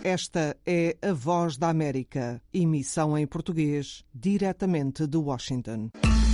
Esta é a Voz da América, emissão em português, diretamente de Washington.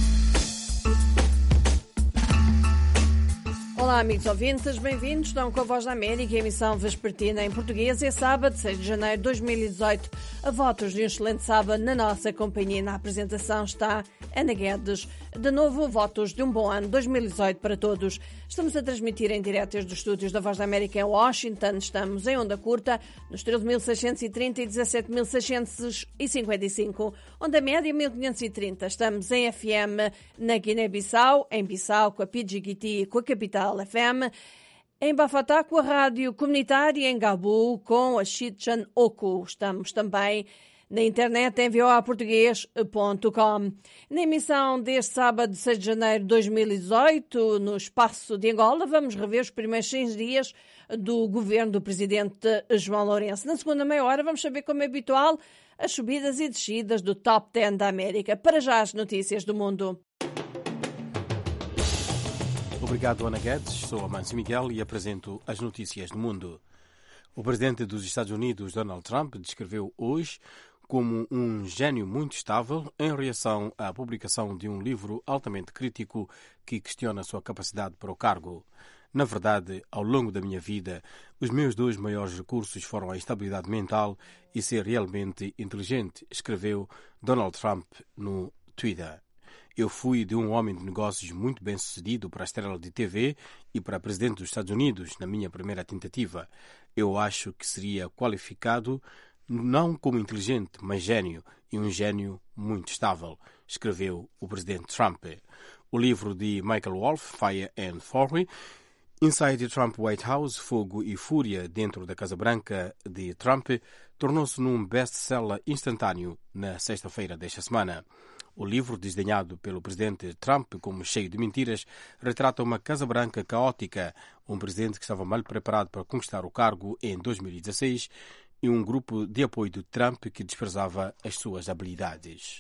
Olá, amigos ouvintes, bem-vindos. Estão com a Voz da América, emissão vespertina em português. É sábado, 6 de janeiro de 2018. A votos de um excelente sábado na nossa companhia. Na apresentação está Ana Guedes. De novo, votos de um bom ano 2018 para todos. Estamos a transmitir em direto desde os estúdios da Voz da América em Washington. Estamos em onda curta, nos 13.630 e 17.655, onda média 1.530. Estamos em FM na Guiné-Bissau, em Bissau com a Pidgiguiti e com a Capital FM, em Bafatá com a Rádio Comunitária, em Gabu com a Chichan Oku. Estamos também na internet em voaportugues.com. Na emissão deste sábado, 6 de janeiro de 2018, no Espaço de Angola, vamos rever os primeiros 6 dias do governo do presidente João Lourenço. Na segunda meia hora vamos saber, como é habitual, as subidas e descidas do Top 10 da América. Para já as notícias do mundo. Obrigado, Ana Guedes. Sou Amancio Miguel e apresento as notícias do mundo. O presidente dos Estados Unidos, Donald Trump, descreveu hoje como um gênio muito estável em reação à publicação de um livro altamente crítico que questiona a sua capacidade para o cargo. Na verdade, ao longo da minha vida, os meus 2 maiores recursos foram a estabilidade mental e ser realmente inteligente, escreveu Donald Trump no Twitter. Eu fui de um homem de negócios muito bem-sucedido para a estrela de TV e para presidente dos Estados Unidos na minha primeira tentativa. Eu acho que seria qualificado não como inteligente, mas gênio, e um gênio muito estável, escreveu o presidente Trump. O livro de Michael Wolff, Fire and Fury, Inside the Trump White House, Fogo e Fúria dentro da Casa Branca de Trump, tornou-se num best-seller instantâneo na sexta-feira desta semana. O livro, desdenhado pelo presidente Trump como cheio de mentiras, retrata uma Casa Branca caótica, um presidente que estava mal preparado para conquistar o cargo em 2016 e um grupo de apoio de Trump que desprezava as suas habilidades.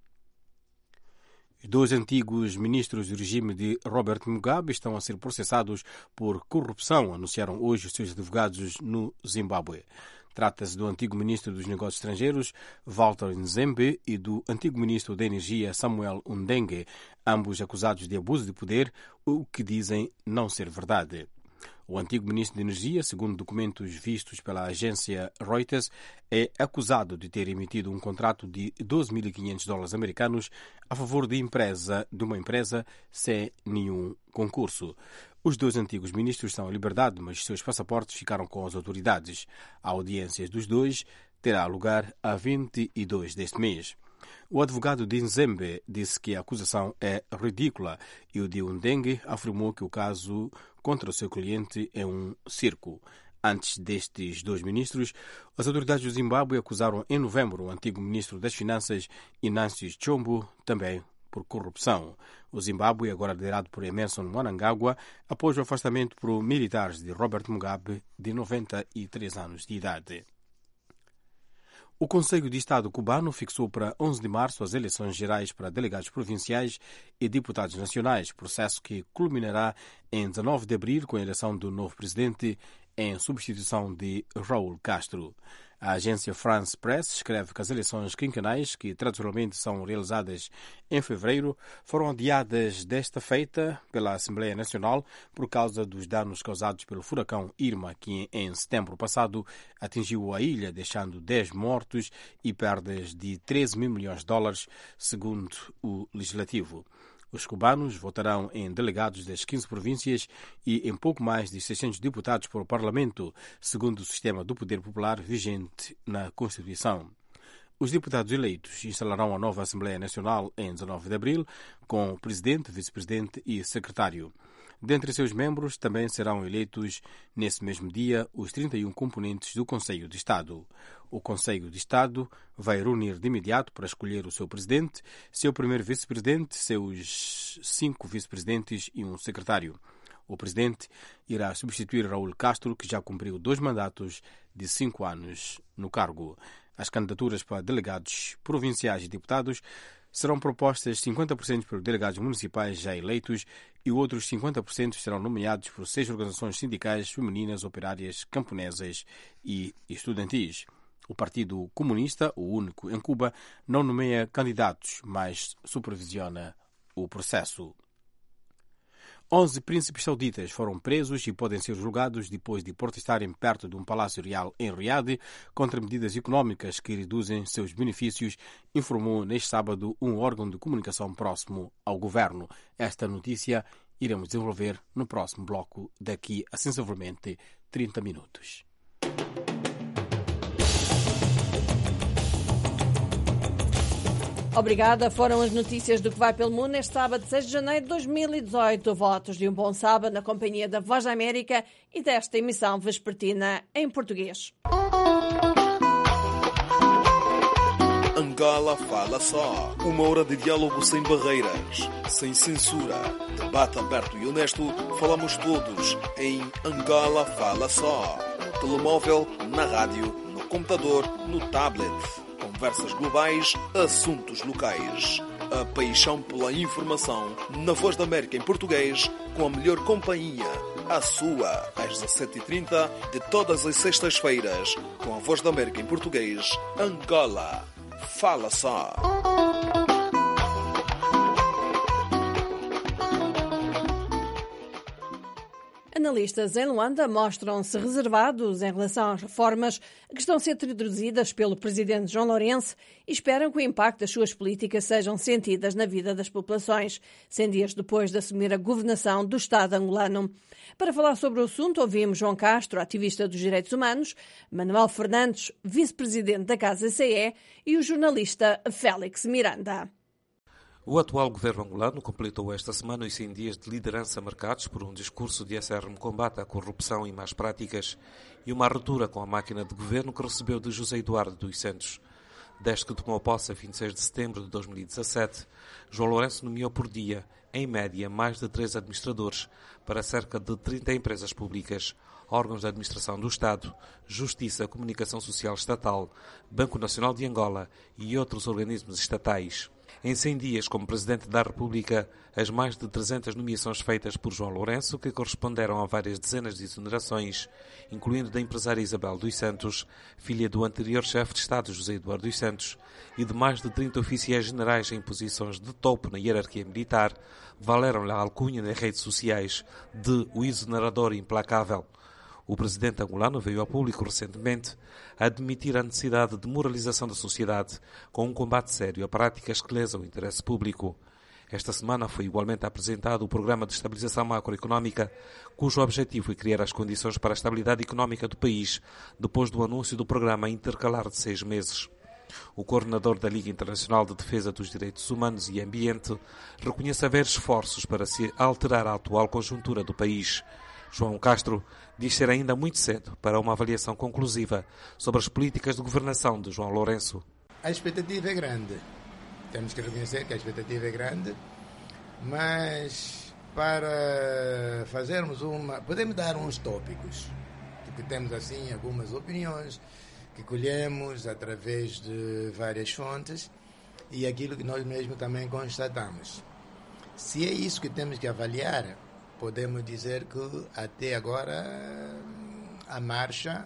2 antigos ministros do regime de Robert Mugabe estão a ser processados por corrupção, anunciaram hoje os seus advogados no Zimbábue. Trata-se do antigo ministro dos Negócios Estrangeiros, Walter Nzembe, e do antigo ministro da Energia, Samuel Ndenge, ambos acusados de abuso de poder, o que dizem não ser verdade. O antigo ministro de Energia, segundo documentos vistos pela agência Reuters, é acusado de ter emitido um contrato de $12.500 americanos a favor de uma empresa sem nenhum concurso. Os 2 antigos ministros estão em liberdade, mas seus passaportes ficaram com as autoridades. A audiência dos 2 terá lugar a 22 deste mês. O advogado de Nzembe disse que a acusação é ridícula e o de Ndenge afirmou que o caso contra o seu cliente é um circo. Antes destes 2 ministros, as autoridades do Zimbábue acusaram em novembro o antigo ministro das Finanças, Inácio Chombo, também por corrupção. O Zimbábue, agora liderado por Emmerson Mnangagwa, após o afastamento por militares de Robert Mugabe, de 93 anos de idade. O Conselho de Estado cubano fixou para 11 de março as eleições gerais para delegados provinciais e deputados nacionais, processo que culminará em 19 de abril com a eleição do novo presidente em substituição de Raul Castro. A agência France Press escreve que as eleições quinquenais, que tradicionalmente são realizadas em fevereiro, foram adiadas desta feita pela Assembleia Nacional por causa dos danos causados pelo furacão Irma, que em setembro passado atingiu a ilha, deixando 10 mortos e perdas de $13 mil milhões, segundo o Legislativo. Os cubanos votarão em delegados das 15 províncias e em pouco mais de 600 deputados para o Parlamento, segundo o sistema do poder popular vigente na Constituição. Os deputados eleitos instalarão a nova Assembleia Nacional em 19 de abril, com presidente, vice-presidente e secretário. Dentre seus membros também serão eleitos nesse mesmo dia os 31 componentes do Conselho de Estado. O Conselho de Estado vai reunir de imediato para escolher o seu presidente, seu primeiro vice-presidente, seus 5 vice-presidentes e um secretário. O presidente irá substituir Raul Castro, que já cumpriu 2 mandatos de 5 anos no cargo. As candidaturas para delegados provinciais e deputados Serão propostas 50% por delegados municipais já eleitos e outros 50% serão nomeados por 6 organizações sindicais femininas, operárias, camponesas e estudantis. O Partido Comunista, o único em Cuba, não nomeia candidatos, mas supervisiona o processo. 11 príncipes sauditas foram presos e podem ser julgados depois de protestarem perto de um palácio real em Riad contra medidas económicas que reduzem seus benefícios, informou neste sábado um órgão de comunicação próximo ao governo. Esta notícia iremos desenvolver no próximo bloco, daqui a sensivelmente 30 minutos. Obrigada. Foram as notícias do que vai pelo mundo neste sábado, 6 de janeiro de 2018. Votos de um bom sábado na companhia da Voz da América e desta emissão vespertina em português. Angola Fala Só. Uma hora de diálogo sem barreiras, sem censura. Debate aberto e honesto. Falamos todos em Angola Fala Só. No telemóvel, na rádio, no computador, no tablet. Conversas globais, assuntos locais. A paixão pela informação na Voz da América em português, com a melhor companhia. A sua, às 17h30, de todas as sextas-feiras, com a Voz da América em português, Angola. Fala Só. Analistas em Luanda mostram-se reservados em relação às reformas que estão a ser introduzidas pelo presidente João Lourenço e esperam que o impacto das suas políticas sejam sentidas na vida das populações, 100 dias depois de assumir a governação do Estado angolano. Para falar sobre o assunto, ouvimos João Castro, ativista dos direitos humanos, Manuel Fernandes, vice-presidente da Casa CE, e o jornalista Félix Miranda. O atual governo angolano completou esta semana os 100 dias de liderança marcados por um discurso de acérrimo combate à corrupção e más práticas e uma ruptura com a máquina de governo que recebeu de José Eduardo dos Santos. Desde que tomou posse a 26 de setembro de 2017, João Lourenço nomeou por dia, em média, mais de 3 administradores para cerca de 30 empresas públicas, órgãos da administração do Estado, Justiça, Comunicação Social Estatal, Banco Nacional de Angola e outros organismos estatais. Em 100 dias como Presidente da República, as mais de 300 nomeações feitas por João Lourenço, que corresponderam a várias dezenas de exonerações, incluindo da empresária Isabel dos Santos, filha do anterior chefe de Estado José Eduardo dos Santos, e de mais de 30 oficiais generais em posições de topo na hierarquia militar, valeram-lhe a alcunha nas redes sociais de o exonerador implacável. O presidente angolano veio ao público recentemente a admitir a necessidade de moralização da sociedade com um combate sério a práticas que lesam o interesse público. Esta semana foi igualmente apresentado o Programa de Estabilização Macroeconómica, cujo objetivo é criar as condições para a estabilidade económica do país, depois do anúncio do programa intercalar de 6 meses. O coordenador da Liga Internacional de Defesa dos Direitos Humanos e Ambiente reconhece haver esforços para se alterar a atual conjuntura do país. João Castro diz ser ainda muito cedo para uma avaliação conclusiva sobre as políticas de governação de João Lourenço. A expectativa é grande. Temos que reconhecer que a expectativa é grande, mas para fazermos podemos dar uns tópicos, porque temos assim algumas opiniões que colhemos através de várias fontes e aquilo que nós mesmos também constatamos. Se é isso que temos que avaliar, podemos dizer que até agora a marcha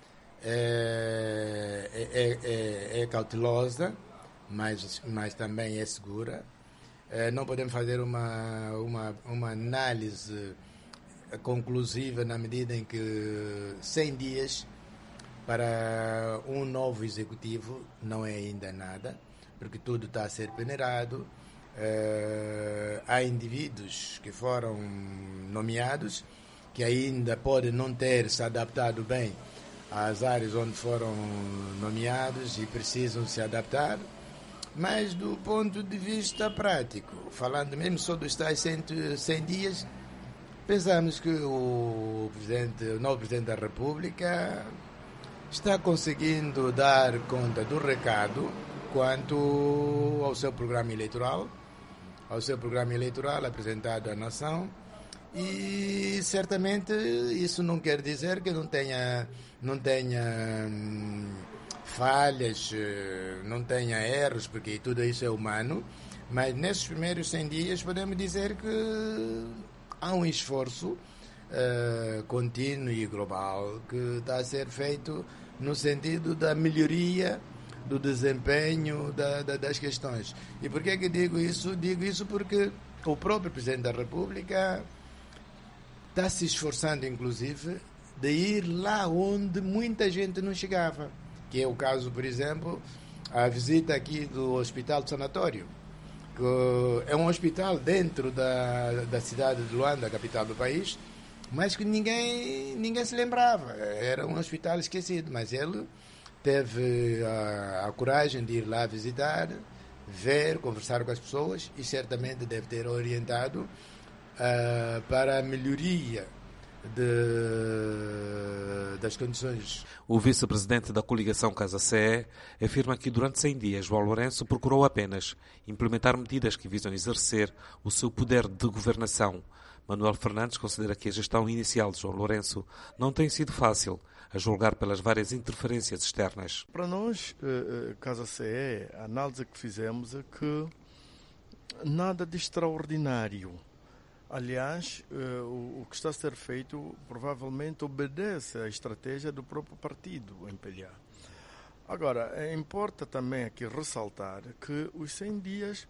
é cautelosa, mas também é segura. Não podemos fazer uma análise conclusiva na medida em que 100 dias para um novo executivo não é ainda nada, porque tudo está a ser peneirado. Há indivíduos que foram nomeados que ainda podem não ter se adaptado bem às áreas onde foram nomeados e precisam se adaptar, mas do ponto de vista prático, falando mesmo só dos tais 100 dias, pensamos que o novo Presidente da República está conseguindo dar conta do recado quanto ao seu programa eleitoral apresentado à nação, e certamente isso não quer dizer que não tenha falhas, não tenha erros, porque tudo isso é humano, mas nesses primeiros 100 dias podemos dizer que há um esforço contínuo e global que está a ser feito no sentido da melhoria do desempenho das questões. E por que digo isso? Digo isso porque o próprio Presidente da República está se esforçando, inclusive, de ir lá onde muita gente não chegava, que é o caso, por exemplo, a visita aqui do Hospital do Sanatório, que é um hospital dentro da cidade de Luanda, a capital do país, mas que ninguém se lembrava. Era um hospital esquecido, mas ele teve a coragem de ir lá visitar, ver, conversar com as pessoas e certamente deve ter orientado para a melhoria das condições. O vice-presidente da coligação Casa CE afirma que durante 100 dias João Lourenço procurou apenas implementar medidas que visam exercer o seu poder de governação. Manuel Fernandes considera que a gestão inicial de João Lourenço não tem sido fácil, a julgar pelas várias interferências externas. Para nós, Casa CE, a análise que fizemos é que nada de extraordinário. Aliás, o que está a ser feito provavelmente obedece à estratégia do próprio partido, o MPLA. Agora, importa também aqui ressaltar que os 100 dias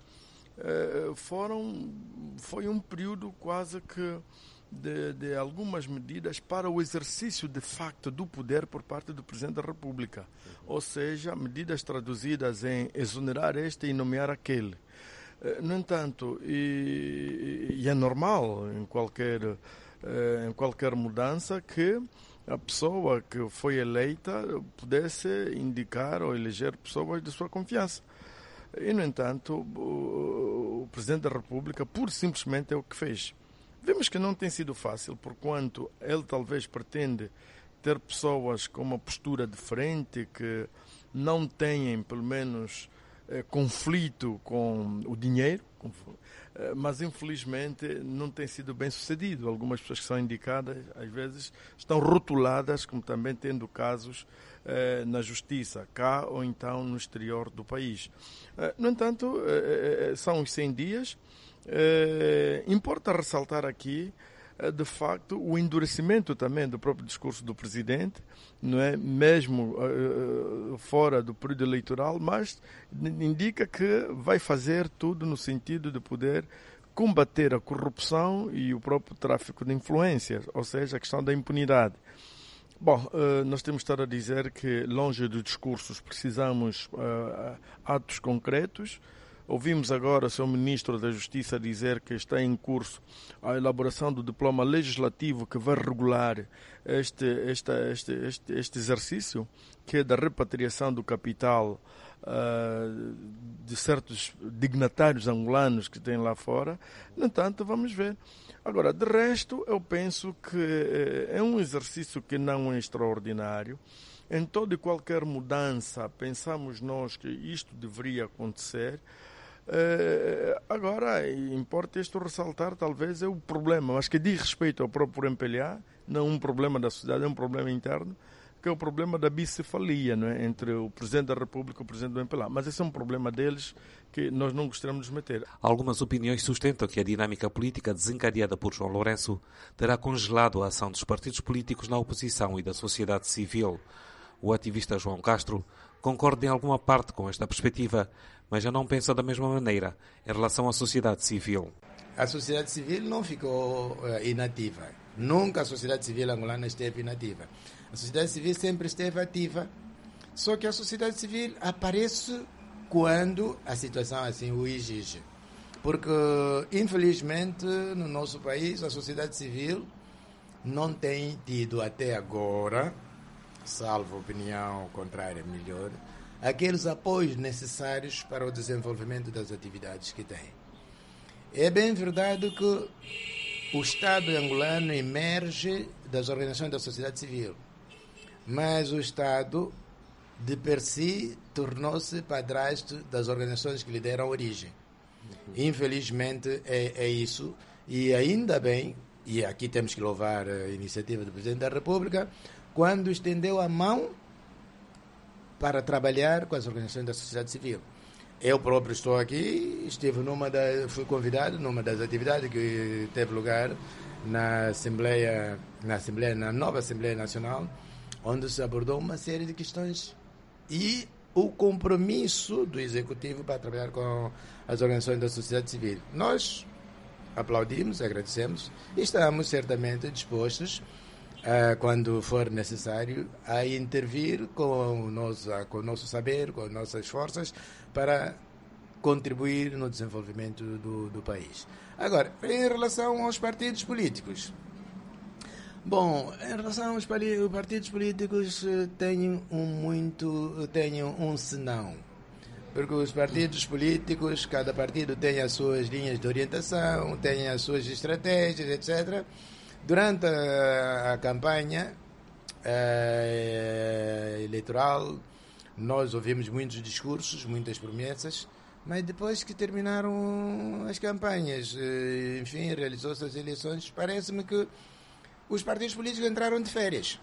foi um período quase que de algumas medidas para o exercício de facto do poder por parte do Presidente da República. Ou seja, medidas traduzidas em exonerar este e nomear aquele. No entanto, e é normal em qualquer mudança que a pessoa que foi eleita pudesse indicar ou eleger pessoas de sua confiança. E, no entanto, o Presidente da República pura e simplesmente é o que fez. Vemos que não tem sido fácil, porquanto ele talvez pretende ter pessoas com uma postura diferente, que não tenham, pelo menos, conflito com o dinheiro, mas infelizmente não tem sido bem sucedido. Algumas pessoas que são indicadas, às vezes, estão rotuladas como também tendo casos na justiça, cá ou então no exterior do país. No entanto, são os 100 dias. Importa ressaltar aqui, de facto, o endurecimento também do próprio discurso do Presidente, não é? Mesmo fora do período eleitoral, mas indica que vai fazer tudo no sentido de poder combater a corrupção e o próprio tráfico de influências, ou seja, a questão da impunidade. Bom, nós temos de estar a dizer que, longe dos discursos, precisamos atos concretos. Ouvimos agora o Sr. Ministro da Justiça dizer que está em curso a elaboração do diploma legislativo que vai regular este exercício, que é da repatriação do capital de certos dignatários angolanos que têm lá fora. No entanto, vamos ver. Agora, de resto, eu penso que é um exercício que não é extraordinário. Em toda e qualquer mudança, pensamos nós que isto deveria acontecer. Agora, importa isto ressaltar, talvez, é o problema, mas que diz respeito ao próprio MPLA, não um problema da sociedade, é um problema interno, que é o problema da bicefalia, não é? Entre o Presidente da República e o Presidente do MPLA. Mas esse é um problema deles que nós não gostaríamos de meter. Algumas opiniões sustentam que a dinâmica política desencadeada por João Lourenço terá congelado a ação dos partidos políticos na oposição e da sociedade civil. O ativista João Castro concorda em alguma parte com esta perspectiva, mas já não pensa da mesma maneira em relação à sociedade civil. A sociedade civil não ficou inativa. Nunca a sociedade civil angolana esteve inativa. A sociedade civil sempre esteve ativa, só que a sociedade civil aparece quando a situação assim o exige. Porque, infelizmente, no nosso país, a sociedade civil não tem tido até agora, salvo opinião contrária, melhor, aqueles apoios necessários para o desenvolvimento das atividades que tem. É bem verdade que o Estado angolano emerge das organizações da sociedade civil, mas o Estado, de per si, tornou-se padrasto das organizações que lhe deram origem. Infelizmente é isso, e ainda bem, e aqui temos que louvar a iniciativa do Presidente da República, quando estendeu a mão para trabalhar com as organizações da sociedade civil. Eu próprio estou aqui, fui convidado numa das atividades que teve lugar na nova Assembleia Nacional, onde se abordou uma série de questões e o compromisso do Executivo para trabalhar com as organizações da sociedade civil. Nós aplaudimos, agradecemos e estamos certamente dispostos, quando for necessário, a intervir com o nosso saber, com as nossas forças, para contribuir no desenvolvimento do país. Agora, em relação aos partidos políticos, em relação aos partidos políticos, tenho um senão. Porque os partidos políticos, cada partido tem as suas linhas de orientação, tem as suas estratégias, etc. Durante a campanha eleitoral, nós ouvimos muitos discursos, muitas promessas, mas depois que terminaram as campanhas, enfim, realizou-se as eleições, parece-me que os partidos políticos entraram de férias.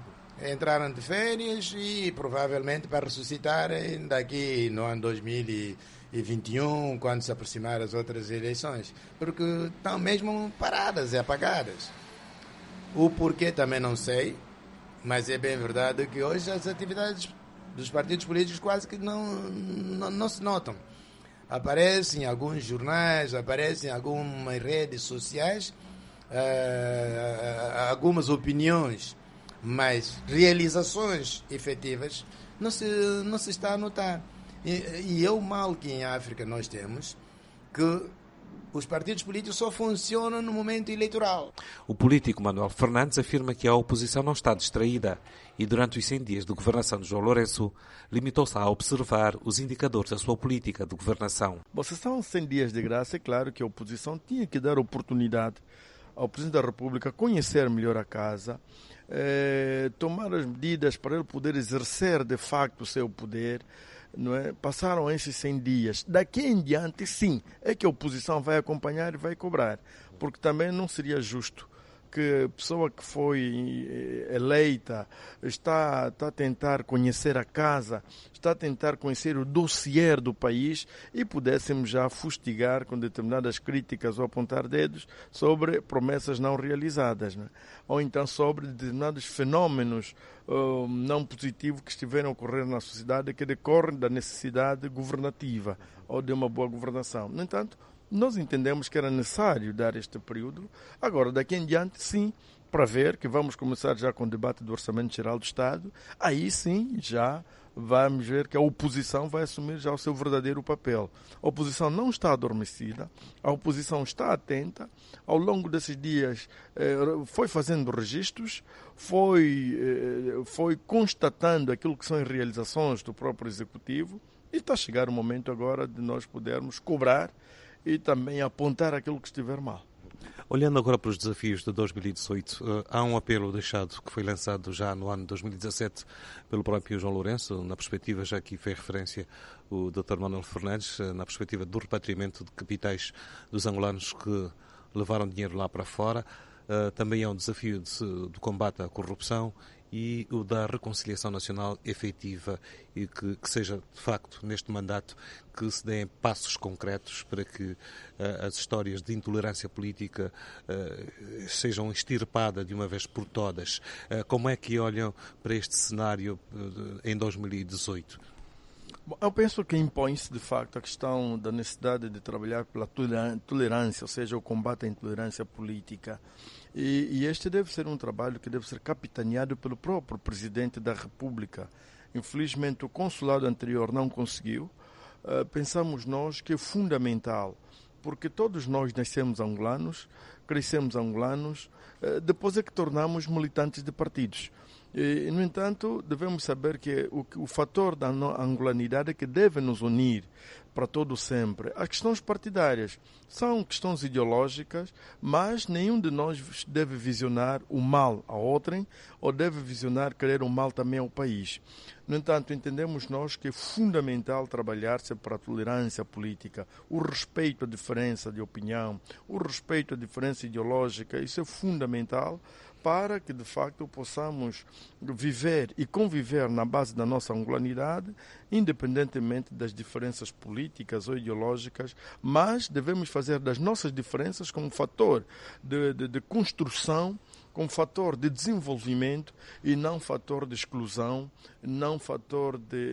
E provavelmente para ressuscitarem daqui no ano 2021, quando se aproximar as outras eleições, porque estão mesmo paradas e apagadas. O porquê também não sei, mas é bem verdade que hoje as atividades dos partidos políticos quase que não se notam. Aparecem em alguns jornais, aparecem em algumas redes sociais, algumas opiniões, mas realizações efetivas não se está a notar. E é o mal que em África nós temos, que os partidos políticos só funcionam no momento eleitoral. O político Manuel Fernandes afirma que a oposição não está distraída e durante os 100 dias de governação de João Lourenço limitou-se a observar os indicadores da sua política de governação. Bom, se são 100 dias de graça, é claro que a oposição tinha que dar oportunidade ao Presidente da República conhecer melhor a casa, tomar as medidas para ele poder exercer de facto o seu poder. Não é? Passaram esses 100 dias. Daqui em diante, sim, é que a oposição vai acompanhar e vai cobrar, porque também não seria justo que a pessoa que foi eleita está a tentar conhecer a casa, está a tentar conhecer o dossiê do país e pudéssemos já fustigar com determinadas críticas ou apontar dedos sobre promessas não realizadas, né? Ou então sobre determinados fenómenos não positivos que estiveram a ocorrer na sociedade que decorrem da necessidade governativa ou de uma boa governação. No entanto, nós entendemos que era necessário dar este período. Agora, daqui em diante, sim, para ver que vamos começar já com o debate do Orçamento Geral do Estado. Aí sim, já vamos ver que a oposição vai assumir já o seu verdadeiro papel. A oposição não está adormecida, a oposição está atenta. Ao longo desses dias foi fazendo registros, foi constatando aquilo que são as realizações do próprio Executivo e está a chegar o momento agora de nós podermos cobrar e também apontar aquilo que estiver mal. Olhando agora para os desafios de 2018, há um apelo deixado que foi lançado já no ano de 2017 pelo próprio João Lourenço, na perspectiva, já aqui fez referência o Dr. Manuel Fernandes, na perspectiva do repatriamento de capitais dos angolanos que levaram dinheiro lá para fora. Também é um desafio do combate à corrupção e o da reconciliação nacional efetiva e que seja, de facto, neste mandato, que se deem passos concretos para que as histórias de intolerância política sejam extirpadas de uma vez por todas. Como é que olham para este cenário em 2018? Bom, eu penso que impõe-se, de facto, a questão da necessidade de trabalhar pela tolerância, ou seja, o combate à intolerância política. E este deve ser um trabalho que deve ser capitaneado pelo próprio Presidente da República. Infelizmente, o consulado anterior não conseguiu. Pensamos nós que é fundamental, porque todos nós nascemos angolanos, crescemos angolanos, depois é que tornamos militantes de partidos. E, no entanto, devemos saber que o fator da angolanidade é que deve nos unir para todo sempre. As questões partidárias são questões ideológicas, mas nenhum de nós deve visionar o mal a outrem ou deve visionar querer o mal também ao país. No entanto, entendemos nós que é fundamental trabalhar-se para a tolerância política, o respeito à diferença de opinião, o respeito à diferença ideológica. Isso é fundamental para que, de facto, possamos viver e conviver na base da nossa angolanidade, independentemente das diferenças políticas ou ideológicas, mas devemos fazer das nossas diferenças como fator de construção, como fator de desenvolvimento e não fator de exclusão, não fator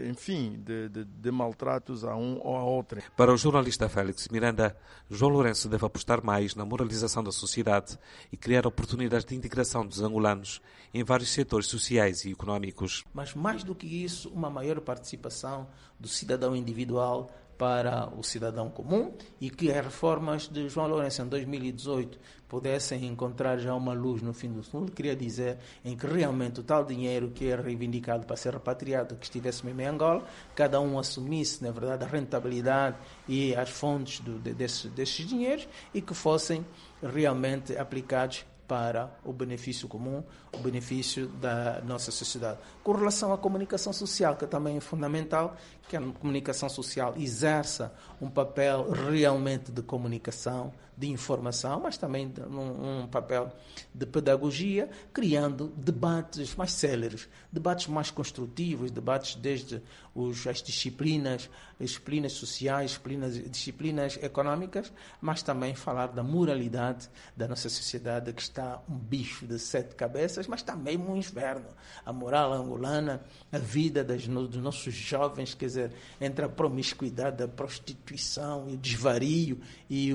de maltratos a um ou a outro. Para o jornalista Félix Miranda, João Lourenço deve apostar mais na moralização da sociedade e criar oportunidades de integração dos angolanos em vários setores sociais e económicos. Mas mais do que isso, uma maior participação do cidadão individual para o cidadão comum e que as reformas de João Lourenço em 2018 pudessem encontrar já uma luz no fim do túnel, queria dizer em que realmente o tal dinheiro que é reivindicado para ser repatriado, que estivesse mesmo em Angola, cada um assumisse, na verdade, a rentabilidade e as fontes desses dinheiros e que fossem realmente aplicados para o benefício comum, o benefício da nossa sociedade. Com relação à comunicação social, que também é fundamental, que a comunicação social exerça um papel realmente de comunicação, de informação, mas também um papel de pedagogia, criando debates mais céleres, debates mais construtivos, debates desde as disciplinas sociais, disciplinas económicas, mas também falar da moralidade da nossa sociedade, que está um bicho de 7 cabeças, mas também um inferno. A moral angolana, a vida dos nossos jovens, quer dizer, entre a promiscuidade, a prostituição, o desvario e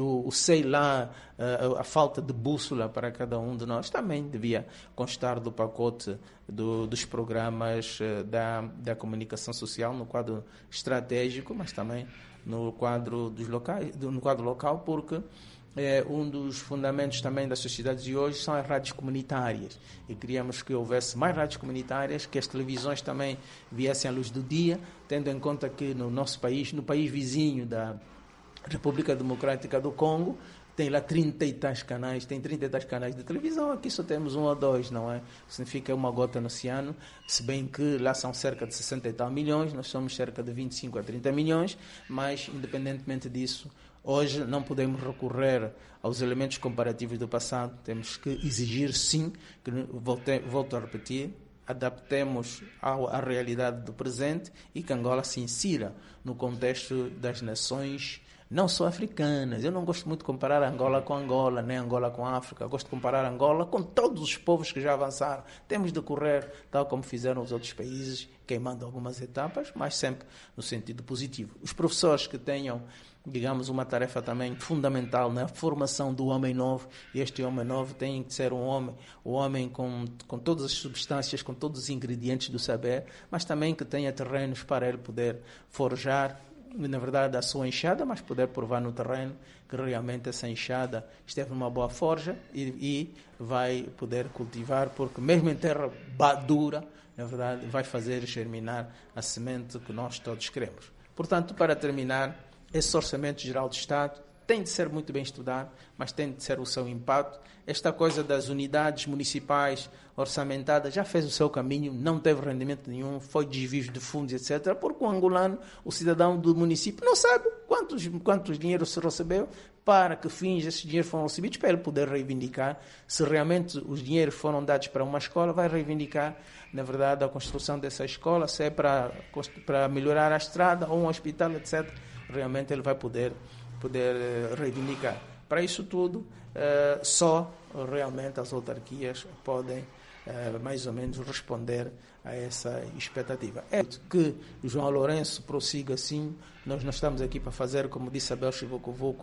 a falta de bússola para cada um de nós, também devia constar do pacote dos programas da comunicação social no quadro estratégico, mas também no quadro local, porque um dos fundamentos também das sociedades de hoje são as rádios comunitárias, e queríamos que houvesse mais rádios comunitárias, que as televisões também viessem à luz do dia, tendo em conta que no nosso país, no país vizinho da República Democrática do Congo, tem lá 30 e tais canais de televisão, aqui só temos 1 ou 2, não é? Significa uma gota no oceano, se bem que lá são cerca de 60 e tal milhões, nós somos cerca de 25 a 30 milhões, mas independentemente disso, hoje não podemos recorrer aos elementos comparativos do passado, temos que exigir sim, que volto a repetir, adaptemos à realidade do presente e que Angola se insira no contexto das nações não só africanas. Eu não gosto muito de comparar Angola com Angola, nem Angola com a África. Eu gosto de comparar Angola com todos os povos que já avançaram. Temos de correr, tal como fizeram os outros países, queimando algumas etapas, mas sempre no sentido positivo. Os professores que tenham, digamos, uma tarefa também fundamental na formação do homem novo, e este homem novo tem que ser um homem com todas as substâncias, com todos os ingredientes do saber, mas também que tenha terrenos para ele poder forjar, na verdade, a sua enxada, mas poder provar no terreno que realmente essa enxada esteve numa boa forja e vai poder cultivar, porque mesmo em terra dura, na verdade, vai fazer germinar a semente que nós todos queremos. Portanto, para terminar, esse Orçamento Geral do Estado tem de ser muito bem estudado, mas tem de ser o seu impacto. Esta coisa das unidades municipais orçamentadas já fez o seu caminho, não teve rendimento nenhum, foi desvio de fundos, etc., porque o angolano, o cidadão do município, não sabe quantos dinheiros se recebeu, para que fins esses dinheiros foram recebidos, para ele poder reivindicar. Se realmente os dinheiros foram dados para uma escola, vai reivindicar, na verdade, a construção dessa escola, se é para melhorar a estrada ou um hospital, etc., realmente ele vai poder reivindicar. Para isso tudo, só realmente as autarquias podem mais ou menos responder a essa expectativa. É que o João Lourenço prossiga assim. Nós não estamos aqui para fazer, como disse Abel Chivocovoco,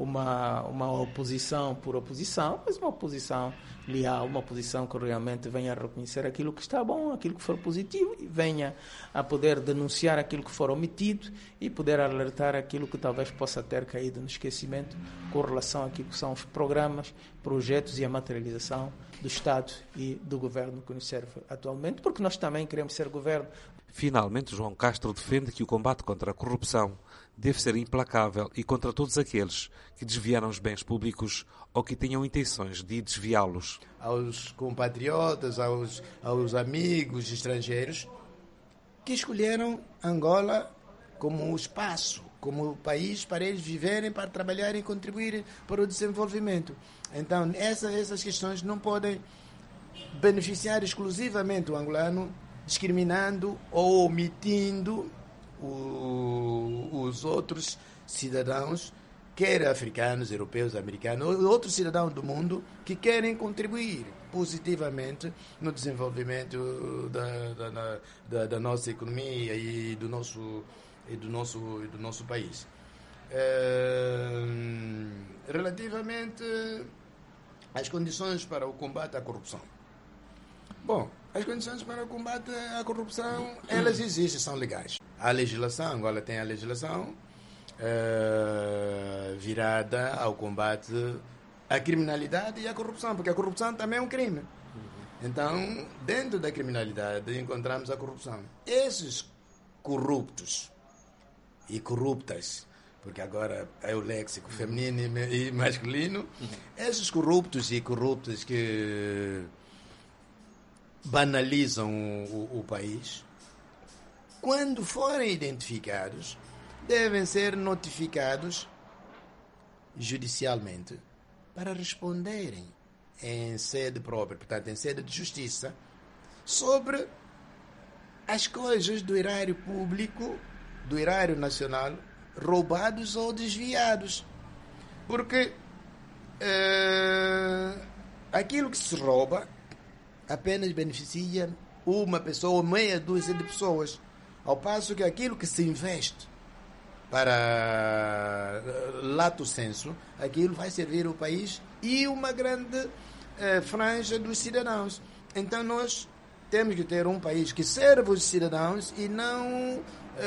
uma oposição por oposição, mas uma oposição leal, uma oposição que realmente venha a reconhecer aquilo que está bom, aquilo que for positivo, e venha a poder denunciar aquilo que for omitido e poder alertar aquilo que talvez possa ter caído no esquecimento com relação àquilo que são os programas, projetos e a materialização do Estado e do Governo que nos serve atualmente, porque nós também queremos ser Governo. Finalmente, João Castro defende que o combate contra a corrupção deve ser implacável e contra todos aqueles que desviaram os bens públicos ou que tenham intenções de desviá-los. Aos compatriotas, aos amigos estrangeiros que escolheram Angola como o espaço, como o país para eles viverem, para trabalharem e contribuírem para o desenvolvimento. Então, essas questões não podem beneficiar exclusivamente o angolano, discriminando ou omitindo os outros cidadãos, quer africanos, europeus, americanos, ou outros cidadãos do mundo que querem contribuir positivamente no desenvolvimento da nossa economia e do nosso país. Relativamente às condições para o combate à corrupção. Bom, as condições para o combate à corrupção, elas existem, são legais. A legislação, Angola tem a legislação virada ao combate à criminalidade e à corrupção, porque a corrupção também é um crime. Então, dentro da criminalidade, encontramos a corrupção. Esses corruptos e corruptas, porque agora é o léxico feminino e masculino, esses corruptos e corruptas que banalizam o país, quando forem identificados, devem ser notificados judicialmente para responderem em sede própria, portanto, em sede de justiça, sobre as coisas do erário público, do erário nacional, roubados ou desviados. Porque aquilo que se rouba apenas beneficia uma pessoa ou meia dúzia de pessoas, ao passo que aquilo que se investe para lato sensu, aquilo vai servir o país e uma grande franja dos cidadãos. Então nós temos que ter um país que serve os cidadãos e não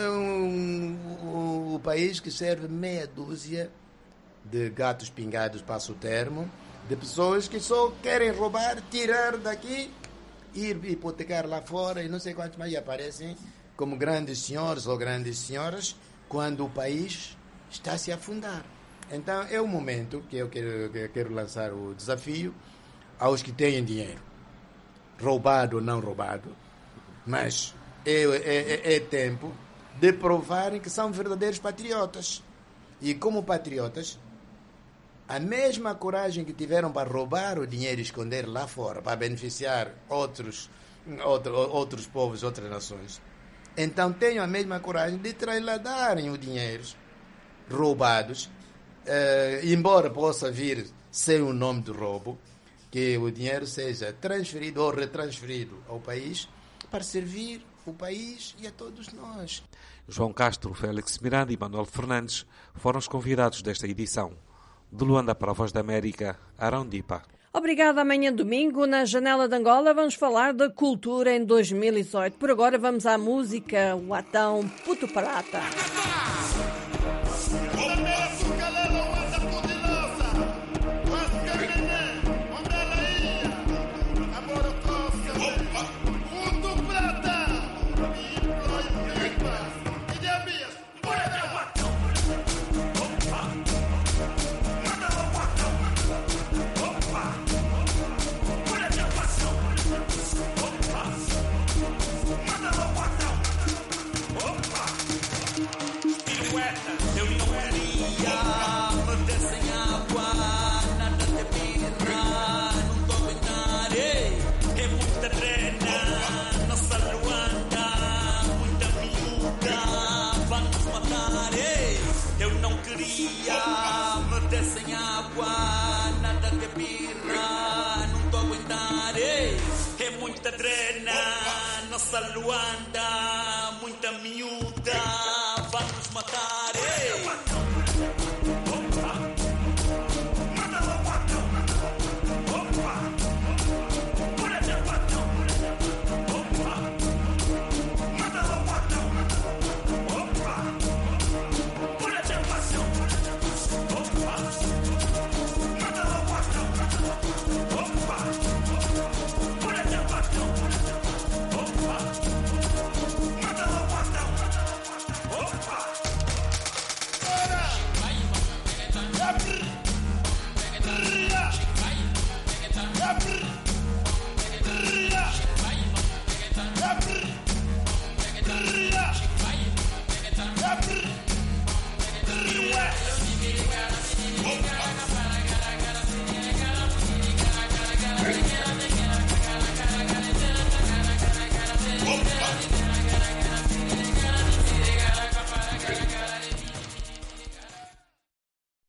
o país que serve meia dúzia de gatos pingados, passo o termo, de pessoas que só querem roubar, tirar daqui, ir hipotecar lá fora e não sei quantos mais aparecem como grandes senhores ou grandes senhoras quando o país está a se afundar. Então é o momento que eu quero lançar o desafio aos que têm dinheiro, roubado ou não roubado, mas é tempo de provarem que são verdadeiros patriotas. E como patriotas, a mesma coragem que tiveram para roubar o dinheiro e esconder lá fora, para beneficiar outros povos, outras nações, então tenham a mesma coragem de trasladarem o dinheiro roubados, embora possa vir sem o nome do roubo, que o dinheiro seja transferido ou retransferido ao país para servir o país e a todos nós. João Castro, Félix Miranda e Manuel Fernandes foram os convidados desta edição. De Luanda para a Voz da América, Arão Dipa. Obrigada. Amanhã domingo, na Janela de Angola, vamos falar da cultura em 2018. Por agora vamos à música, o Atão Puto Prata. Nossa Luanda, muita miúda, vamos matar.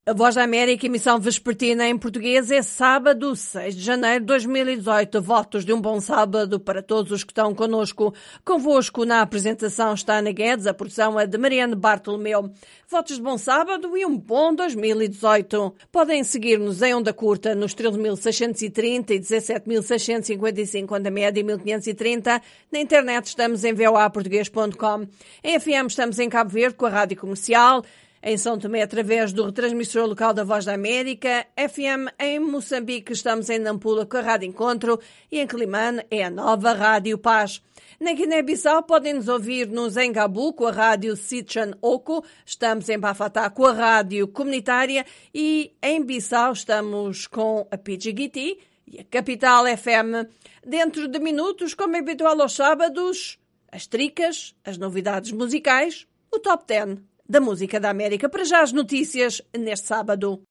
A Voz da América, emissão vespertina em português, é sábado, 6 de janeiro de 2018. Votos de um bom sábado para todos os que estão connosco. Convosco na apresentação está Ana Guedes, a produção é de Mariana Bartolomeu. Votos de bom sábado e um bom 2018. Podem seguir-nos em onda curta nos 13.630 e 17.655, onda média 1.530. Na internet estamos em voaportugues.com. Em FM estamos em Cabo Verde com a Rádio Comercial. Em São Tomé, através do retransmissor local da Voz da América. FM em Moçambique, estamos em Nampula com a Rádio Encontro. E em Climane é a nova Rádio Paz. Na Guiné-Bissau podem-nos ouvir-nos em Gabu com a Rádio Sitchan Oco. Estamos em Bafatá com a Rádio Comunitária. E em Bissau estamos com a Pidgiguiti e a Capital FM. Dentro de minutos, como é habitual aos sábados, as tricas, as novidades musicais, o Top 10 da música da América. Para já as notícias neste sábado.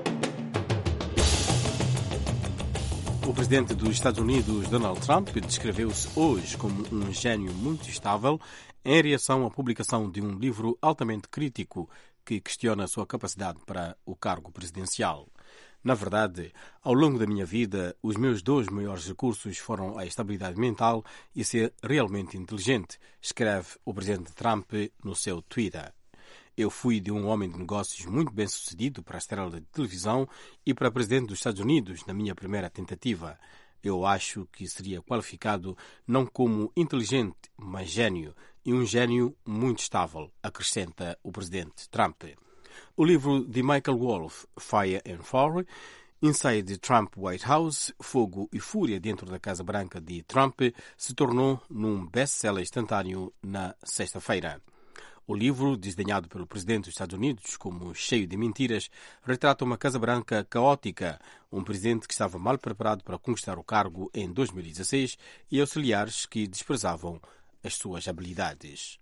O presidente dos Estados Unidos, Donald Trump, descreveu-se hoje como um gênio muito estável em reação à publicação de um livro altamente crítico que questiona a sua capacidade para o cargo presidencial. Na verdade, ao longo da minha vida, os meus dois maiores recursos foram a estabilidade mental e ser realmente inteligente, escreve o presidente Trump no seu Twitter. Eu fui de um homem de negócios muito bem-sucedido para a estrela de televisão e para presidente dos Estados Unidos na minha primeira tentativa. Eu acho que seria qualificado não como inteligente, mas gênio, e um gênio muito estável, acrescenta o presidente Trump. O livro de Michael Wolff, Fire and Fury, Inside the Trump White House, Fogo e Fúria dentro da Casa Branca de Trump, se tornou num best-seller instantâneo na sexta-feira. O livro, desdenhado pelo presidente dos Estados Unidos como cheio de mentiras, retrata uma Casa Branca caótica, um presidente que estava mal preparado para conquistar o cargo em 2016 e auxiliares que desprezavam as suas habilidades.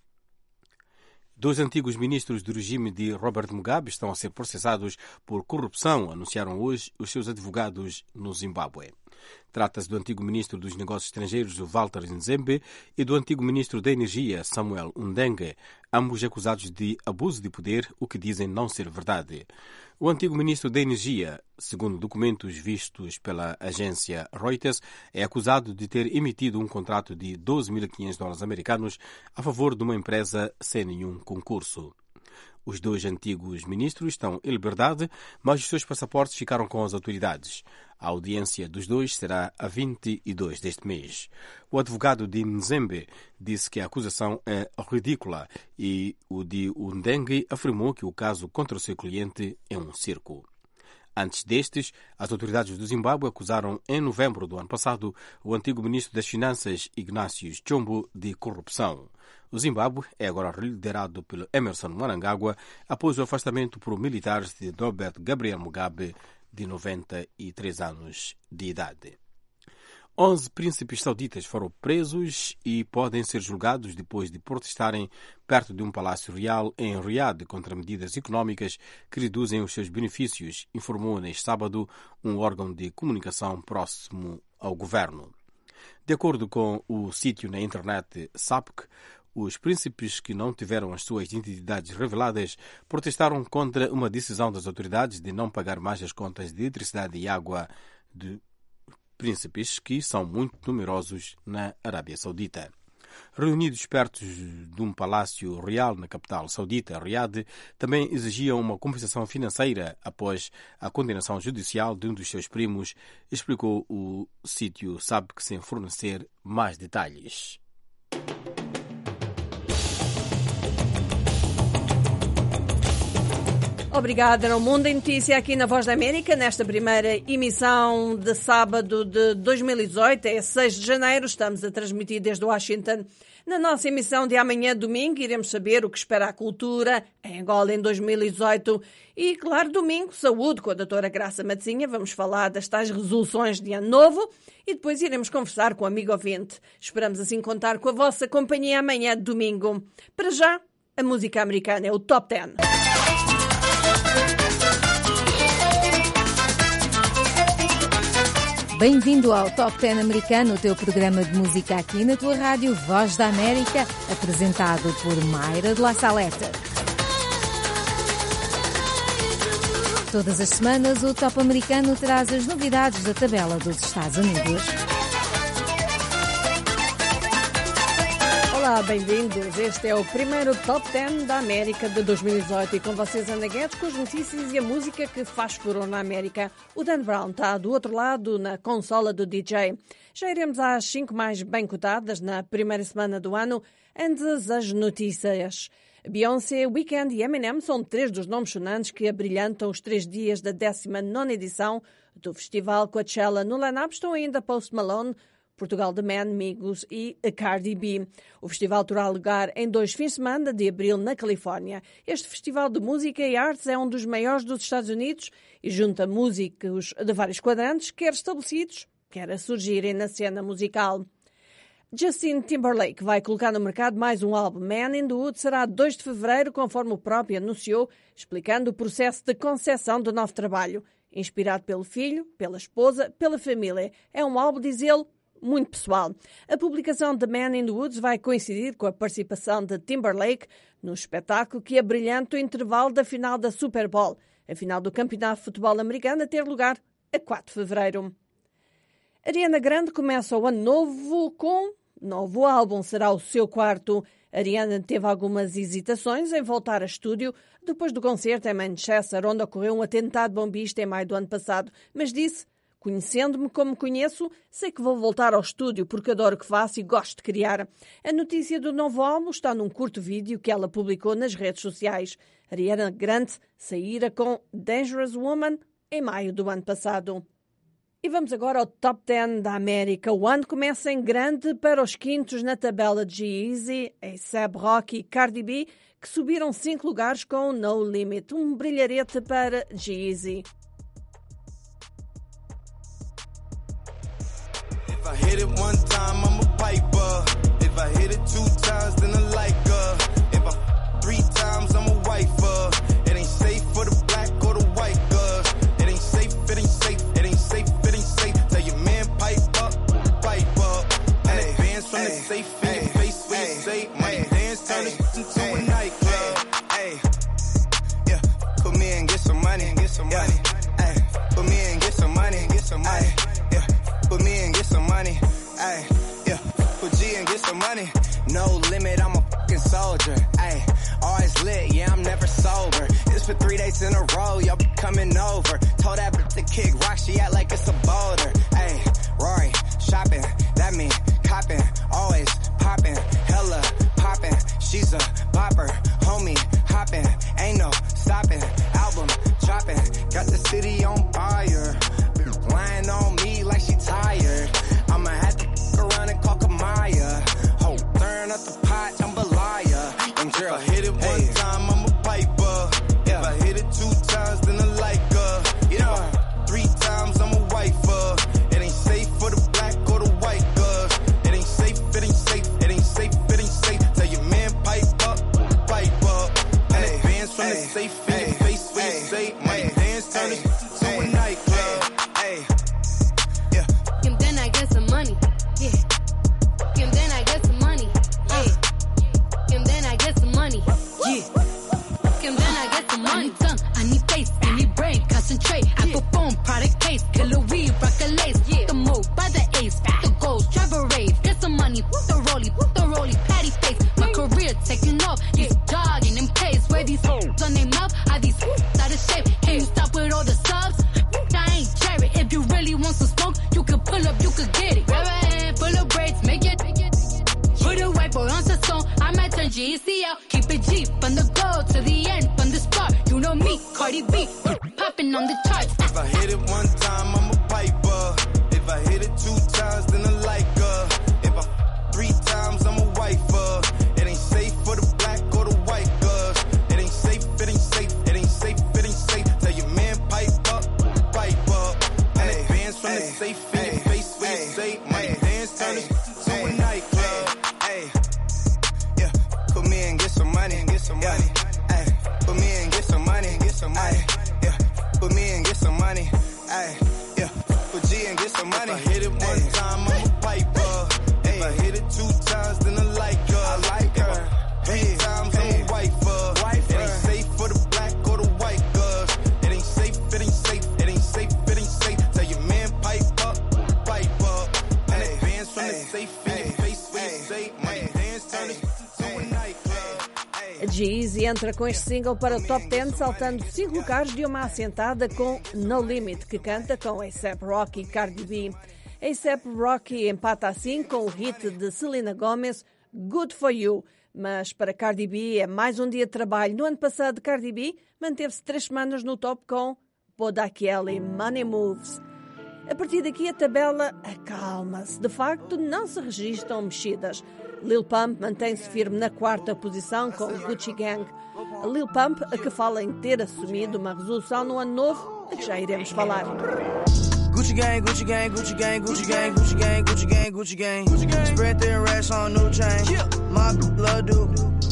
Dois antigos ministros do regime de Robert Mugabe estão a ser processados por corrupção, anunciaram hoje os seus advogados no Zimbábue. Trata-se do antigo ministro dos Negócios Estrangeiros, Walter Nzembe, e do antigo ministro da Energia, Samuel Ndenge, ambos acusados de abuso de poder, o que dizem não ser verdade. O antigo ministro da Energia, segundo documentos vistos pela agência Reuters, é acusado de ter emitido um contrato de $12.500 americanos a favor de uma empresa sem nenhum concurso. Os dois antigos ministros estão em liberdade, mas os seus passaportes ficaram com as autoridades. A audiência dos dois será a 22 deste mês. O advogado de Nzembe disse que a acusação é ridícula e o de Ndenge afirmou que o caso contra o seu cliente é um circo. Antes destes, as autoridades do Zimbábue acusaram em novembro do ano passado o antigo ministro das Finanças, Ignatius Chombo, de corrupção. O Zimbábue é agora liderado pelo Emerson Mnangagwa após o afastamento por militares de Robert Gabriel Mugabe, de 93 anos de idade. 11 príncipes sauditas foram presos e podem ser julgados depois de protestarem perto de um palácio real em Riad contra medidas económicas que reduzem os seus benefícios, informou neste sábado um órgão de comunicação próximo ao governo. De acordo com o sítio na internet SAPC, os príncipes que não tiveram as suas identidades reveladas protestaram contra uma decisão das autoridades de não pagar mais as contas de eletricidade e água de príncipes que são muito numerosos na Arábia Saudita. Reunidos perto de um palácio real na capital saudita, Riad, também exigiam uma compensação financeira após a condenação judicial de um dos seus primos, explicou o sítio SAPC sem fornecer mais detalhes. Obrigada ao Mundo em Notícia aqui na Voz da América, nesta primeira emissão de sábado de 2018, é 6 de janeiro, estamos a transmitir desde Washington. Na nossa emissão de amanhã, domingo, iremos saber o que espera a cultura em Angola em 2018 e, claro, domingo, saúde com a doutora Graça Matezinha, vamos falar das tais resoluções de ano novo e depois iremos conversar com o amigo ouvinte. Esperamos assim contar com a vossa companhia amanhã, domingo. Para já, a música americana é o Top 10. Bem-vindo ao Top 10 americano, o teu programa de música aqui na tua rádio Voz da América, apresentado por Mayra de La Saleta. Todas as semanas, o Top Americano traz as novidades da tabela dos Estados Unidos. Olá, bem-vindos. Este é o primeiro Top 10 da América de 2018 e com vocês Ana Guedes com as notícias e a música que faz furor na América. O Dan Brown está do outro lado na consola do DJ. Já iremos às 5 mais bem cotadas na primeira semana do ano, antes as notícias. Beyoncé, Weeknd e Eminem são 3 dos nomes sonantes que abrilhantam os 3 dias da 19ª edição do Festival Coachella. No line-up estão ainda Post Malone, Portugal The Man, Migos e Cardi B. O festival terá lugar em 2 fins de semana de abril na Califórnia. Este festival de música e artes é um dos maiores dos Estados Unidos e junta músicos de vários quadrantes, quer estabelecidos, quer a surgirem na cena musical. Justin Timberlake vai colocar no mercado mais um álbum. Man in the Woods será 2 de fevereiro, conforme o próprio anunciou, explicando o processo de concepção do novo trabalho. Inspirado pelo filho, pela esposa, pela família. É um álbum, diz ele, muito pessoal. A publicação de Man in the Woods vai coincidir com a participação de Timberlake no espetáculo que abrilhanta o intervalo da final da Super Bowl, a final do Campeonato de Futebol Americano, a ter lugar a 4 de fevereiro. Ariana Grande começa o ano novo com novo álbum. Será o seu 4º. Ariana teve algumas hesitações em voltar a estúdio depois do concerto em Manchester, onde ocorreu um atentado bombista em maio do ano passado, mas disse: conhecendo-me como conheço, sei que vou voltar ao estúdio porque adoro o que faço e gosto de criar. A notícia do novo álbum está num curto vídeo que ela publicou nas redes sociais. Ariana Grande saíra com Dangerous Woman em maio do ano passado. E vamos agora ao Top 10 da América. O ano começa em grande para os quintos na tabela de G-Eazy, A$AP Rocky e Cardi B, que subiram 5 lugares com No Limit. Um brilharete para G-Eazy. If I hit it one time, I'm a piper. If I hit it 2 times, then I like her. If I 3 times, I'm a wifer. It ain't safe for the black or the white girls. It ain't safe, it ain't safe, it ain't safe, it ain't safe. Tell your man pipe up. And advance from the safe in your face when you say money dance, turn it into a nightclub. Yeah, put me in, get some money, get some money. Put me in, get some money, get some money. Put me in, get some money. Ay, yeah, put G and get some money. No limit, I'm a fucking soldier. Ay, always lit, yeah, I'm never sober. It's for 3 days in a row, y'all be coming over. Told that bitch to kick rock, she act like it's a boulder. Ay, Rory, shopping, that mean copping, always popping, hella popping. She's a bopper, homie, hopping, ain't no stopping. Album dropping, got the city on fire. Lying on me like she tired. I'ma have to around and call Kamaya. Ho, turn up the pot, jambalaya. And girl, if I hit it one time, I'm a piper. If I hit it 2 times, then I like her. If I 3 times, I'm a wifer. It ain't safe for the black or the white girls. It ain't safe, it ain't safe, it ain't safe, it ain't safe. Tell your man pipe up. And advance from the safe in your face when you say money dance, turn it to a nightclub. Concentrate, I perform product case, killer weed, rock a lace, the move by the ace, the goals, drive a rave, get some money, put the rollie, patty face, my career taking off, these jogging in place, where these hoes on their mouth, are these out of shape, can you stop with all the subs? I ain't cherry, if you really want some smoke, you can pull up, you can get it, grab a hand full of braids, make it, put a white boy on the song, I might turn GEC out, keep it G, from the goal to the end, from the start, you know me, Cardi B, popping on the charts. If I hit it one time, I'm a piper. If I hit it 2 times, then I like her. If I 3 times, I'm a wifer. It ain't safe for the black or the white girls. It ain't safe, it ain't safe, it ain't safe, it ain't safe. Tell your man pipe up. And advance from the safe in your face when you say money dance, turn it to a nightclub. Yeah, put me in, get some money, get some money. Put me in, get some money, get some money. Put me in, get some money. Ay, yeah, put G and get some money. If I hit it one time, I'm a piper. If I hit it 2 times, then I like her. I like her. 3 times, I'm a wifer. It ain't safe for the black or the white girls. It ain't safe, G-Eazy entra com este single para o Top 10, saltando 5 lugares de uma assentada com No Limit, que canta com A$AP Rocky e Cardi B. A$AP Rocky empata assim com o hit de Selena Gomez, Good For You. Mas para Cardi B é mais um dia de trabalho. No ano passado, Cardi B manteve-se 3 semanas no top com Bodak Yellow, Money Moves. A partir daqui a tabela acalma-se. De facto, não se registram mexidas. Lil Pump mantém-se firme na 4ª posição com Gucci Gang. A Lil Pump, a que fala em ter assumido uma resolução no ano novo, a que já iremos falar. Gucci gang, Gucci gang, Gucci gang, Gucci gang, Gucci gang, Gucci gang, Gucci gang. Spread their racks on new chain. My blood do.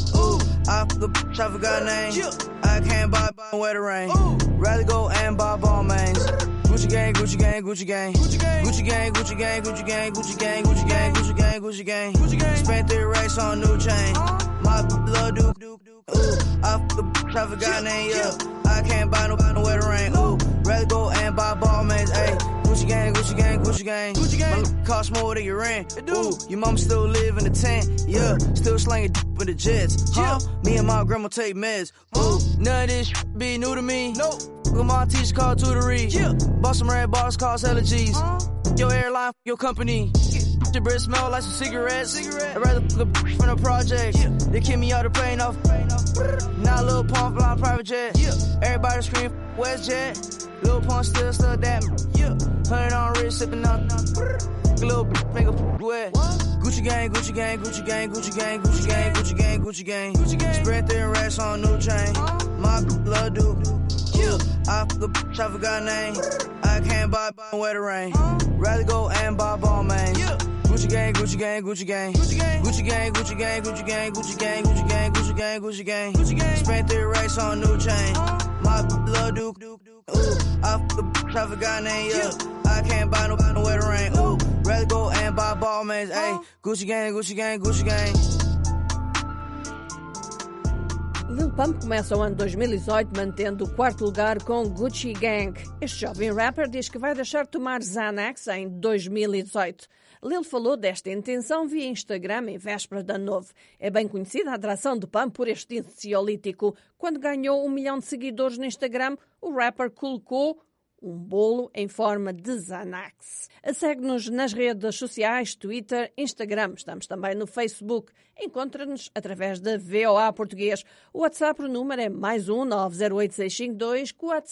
I the bitch, I forgot name. I can't buy where the rain. Rather go and buy ball mains. Gucci gang, Gucci gang, Gucci gang. Gucci gang, Gucci gang, Gucci gang, Gucci gang, Gucci gang, Gucci gang, Gucci gang, Gucci gang. Gucci gang. Spent their racks on new chain. My blood do. I the bitch, I forgot name. Yeah, I can't buy no where the rain. Rather go and buy ball mains. Ayy. Gucci gang, Gucci gang, Gucci gang. Gucci gang. My cost more than your rent. Ooh, your mama still live in the tent. Yeah, still slanging with the jets. Huh? Me and my grandma take meds. Ooh, none of this be new to me. Nope. My teacher called tutory. Yeah. Bought some red bars, cost hella G's. Your airline, your company. The breath smell like some cigarettes. I'd rather fuck a from the project. They kick me out the plane off. Now Lil Pump flying private jet. Everybody scream WestJet. Lil Pump still that. 100 on wrist, sipping on. Little make a wet. Gucci gang, Gucci gang, Gucci gang, Gucci gang, Gucci gang, Gucci gang, Gucci gang. Gucci gang. Spread their racks on new chain. My blood do. I the bitch, I forgot name. I can't buy where the rain. Rather go and buy ball mains. Gucci gang, Gucci gang, Gucci gang. Gucci gang, Gucci gang, Gucci gang, Gucci gang, Gucci gang, Gucci gang, Gucci gang, Gucci gang. Gucci gang. Spent their racks on new chain. My blood do. I the bitch, I forgot name. Yeah, I can't buy no where the rain. Rather go and buy ball mains. Ayy, Gucci gang, Gucci gang, Gucci gang. Lil Pump começa o ano 2018 mantendo o 4º lugar com Gucci Gang. Este jovem rapper diz que vai deixar de tomar Xanax em 2018. Lil falou desta intenção via Instagram em véspera de ano novo. É bem conhecida a atração do Pump por este ansiolítico. Quando ganhou 1 milhão de seguidores no Instagram, o rapper colocou um bolo em forma de Xanax. Segue-nos nas redes sociais, Twitter, Instagram. Estamos também no Facebook. Encontra-nos através da VOA Português. O WhatsApp, o número é +1 908 652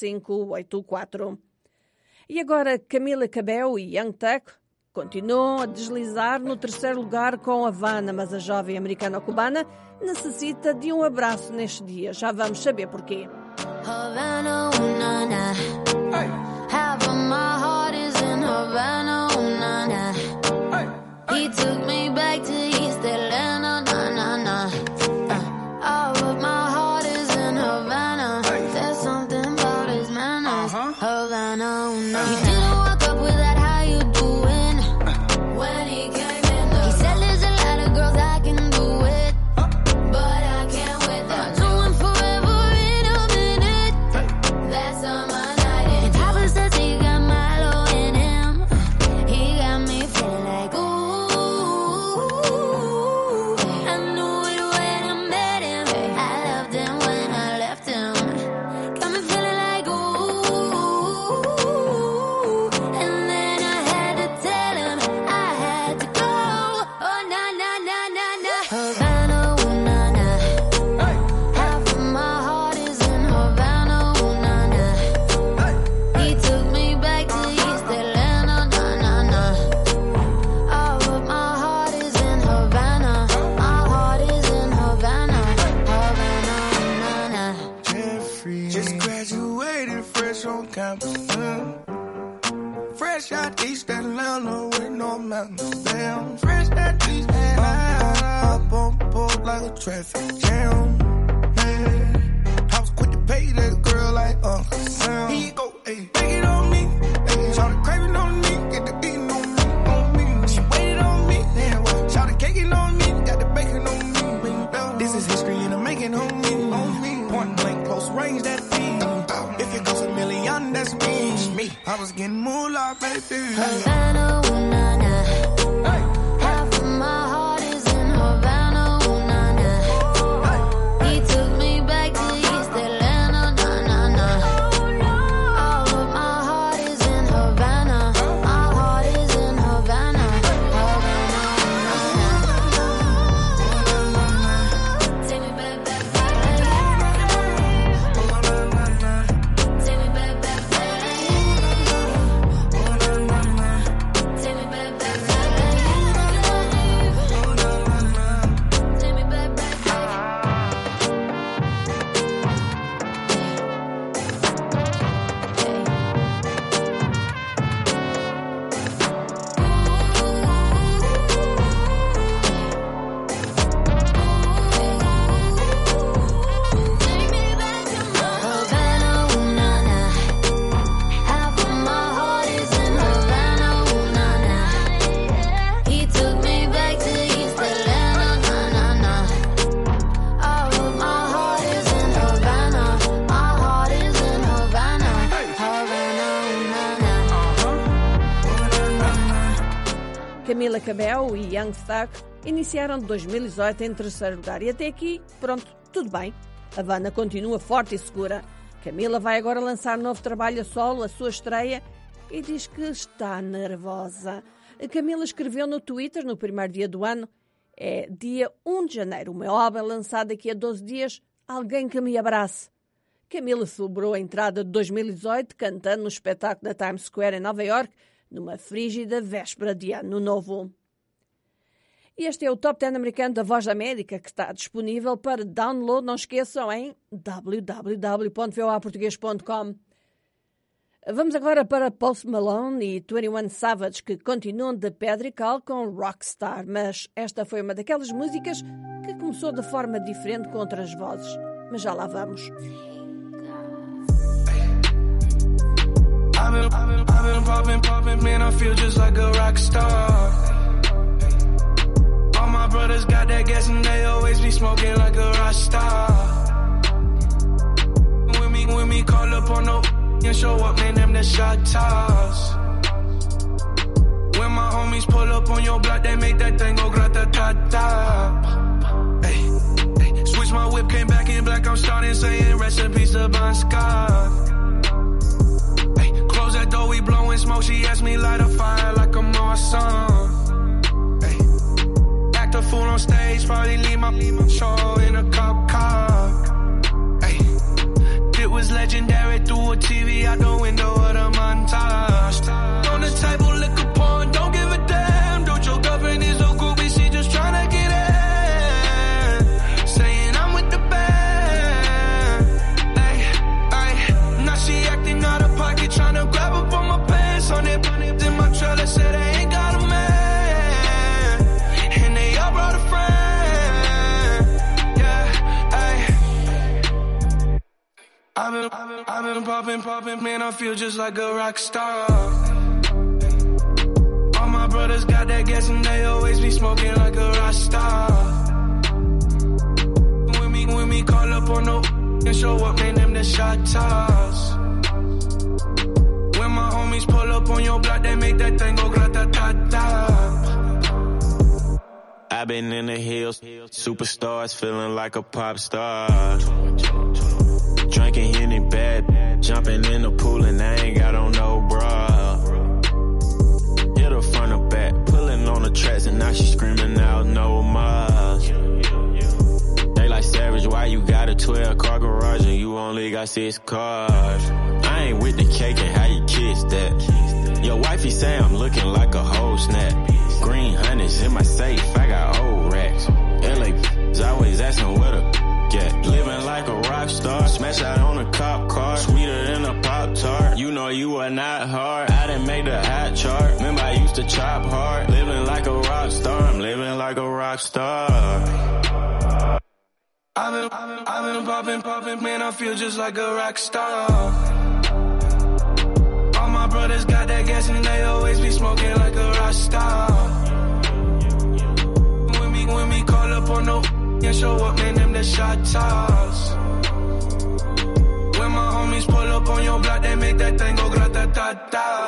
4584. E agora Camila Cabello e Young Thug continuam a deslizar no 3º lugar com Havana, mas a jovem americana-cubana necessita de um abraço neste dia. Já vamos saber porquê. Havana, na, na. Hey. Half of my heart is in Havana, na, na. Hey. He took me back to East Atlanta, na, na, na. All of my heart is in Havana. Hey. There's something about his manners. Havana, na. He didn't walk up with that, how you doing? When he came in, he said there's a lot of girls I can do it, but I can't with that. Doing forever in a minute. That summer night, and Papa says he got Milo in him. He got me feeling like ooh. I knew it when I met him. I loved him when I left him. Got me feeling like ooh. And then I had to tell him I had to go. Oh na na na na na. Havana, ooh na na. Half of my heart is in Havana, ooh na na. He took me back to East Atlanta, na na na. All of my heart is in Havana. My heart is in Havana, Havana, ooh na na. Jeffrey, just graduated fresh on campus. Fresh out East Atlanta with no mountains. Damn, fresh out East Atlanta. Up on board like a traffic jam. Man, I was quick to pay that girl like Uncle Sam. He go, hey, take it on me. Hey, shout the craving on me, get the beating on me. She waited on me, damn. Shout the caking on me, got the bacon on me. This is history and I'm making on me. Point blank, close range, that thing. If it goes $1 million, that's me. I was getting moolah, baby. Havana, ooh na na. Half of my heart is in Havana, ooh na na. He took Camila Cabello e Young Thug iniciaram 2018 em terceiro lugar. E até aqui, pronto, tudo bem. A Havana continua forte e segura. Camila vai agora lançar novo trabalho a solo, a sua estreia, e diz que está nervosa. A Camila escreveu no Twitter, no primeiro dia do ano, é dia 1 de janeiro, o meu álbum é lançado daqui a 12 dias, alguém que me abrace. Camila celebrou a entrada de 2018 cantando no espetáculo da Times Square em Nova York, numa frígida véspera de Ano Novo. E este é o Top 10 americano da Voz da América, que está disponível para download, não esqueçam, em www.voaportugues.com. Vamos agora para Post Malone e 21 Savage, que continuam de pedra e cal com Rockstar, mas esta foi uma daquelas músicas que começou de forma diferente com outras vozes. Mas já lá vamos. I've been popping, man, I feel just like a rock star. All my brothers got that gas and they always be smoking like a rock star. When me call up on no and show up, man, them the shot toss. When my homies pull up on your block, they make that thing go grata-ta-ta. Hey, switch my whip, came back in black, I'm starting saying rest in peace to Bon Scott. Close that door, we blowing smoke. She asked me light a fire like I'm awesome. Hey, act a fool on stage, probably leave my show in a cop car. Hey, it was legendary through a TV out the window of the montage. On the table, liquor porn, don't give a damn. Don't your girlfriend is a groupie, she just tryna get in. Saying I'm with the band. Hey, now she acting out of pocket, tryna grab up on my pants. On it, in my trailer, said they ain't got a man. And they all brought a friend. Yeah, hey. I've been popping, man, I feel just like a rock star. All my brothers got that gas and they always be smoking like a rock star. When me call up on no and show up, man, them the shot toss. When my homies pull up on your block, they make that thing go grata-ta-ta. I've been in the hills, superstars, feeling like a pop star. Drinking Henny bad, jumping in the pool and I ain't got on no bra. Hit her front or back, pulling on the tracks and now she screaming out no more. They like Savage, why you got a 12-car garage and you only got 6 cars? I ain't with the cake and how you kiss that. Your wifey say I'm looking like a whole snap. Green honey's in my safe, I got old racks. LA's always asking where the get. Living like a rock star, smash out on a cop car, sweeter than a Pop-Tart. You know you are not hard, I didn't make the hot chart. Remember I used to chop hard. Living like a rock star, I'm living like a rock star. I've been popping, man, I feel just like a rock star. All my brothers got that gas and they always be smoking like a rock star. When me call up on no and show up, man, them the shot toss. When my homies pull up on your block, they make that thing go grata-ta-ta.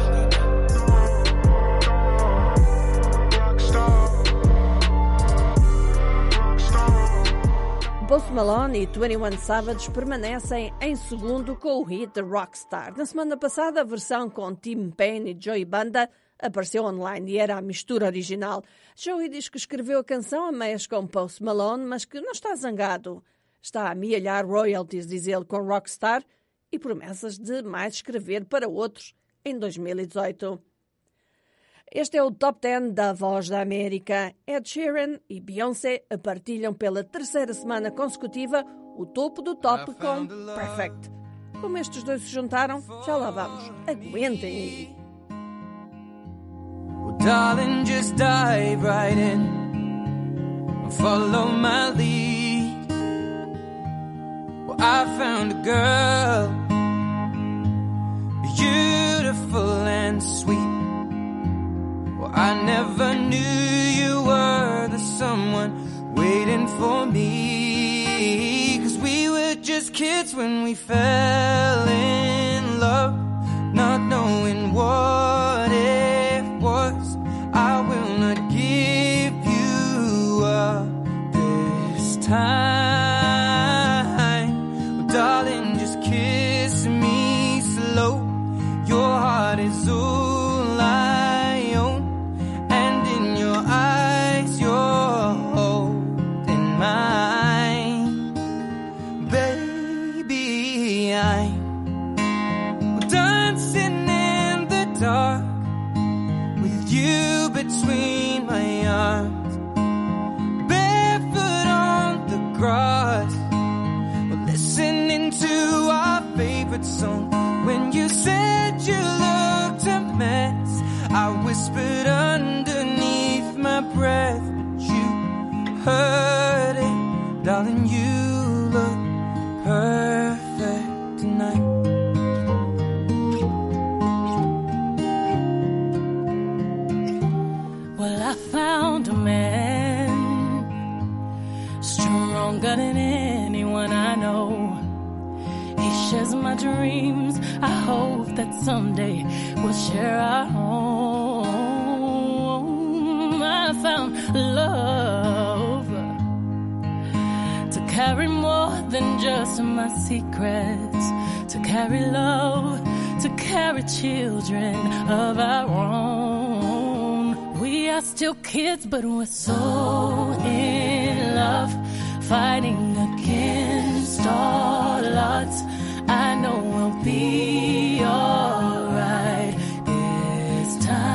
Post Malone e 21 Savage permanecem em segundo com o hit Rockstar. Na semana passada, a versão com Tim Payne e Joey Banda apareceu online e era a mistura original. Joey diz que escreveu a canção a meias com Post Malone, mas que não está zangado. Está a amealhar royalties, diz ele, com Rockstar e promessas de mais escrever para outros em 2018. Este é o Top 10 da Voz da América. Ed Sheeran e Beyoncé partilham pela terceira semana consecutiva o topo do top com Perfect. Como estes dois se juntaram, já lá vamos. Aguentem aí. Well, darling, just dive right in and follow my lead. Well, I found a girl, beautiful and sweet. Well, I never knew you were the someone waiting for me. 'Cause we were just kids when we fell in love, not knowing what it was. I will between my arms, barefoot on the grass. We're listening to our favorite song. When you said you looked a mess, I whispered underneath my breath, but you heard it, darling. You look perfect tonight. Well, I found a man stronger than anyone I know. He shares my dreams. I hope that someday we'll share our home. I found love to carry more than just my secrets, to carry love, to carry children of our own. We are still kids, but we're so in love, fighting against all odds. I know we'll be alright this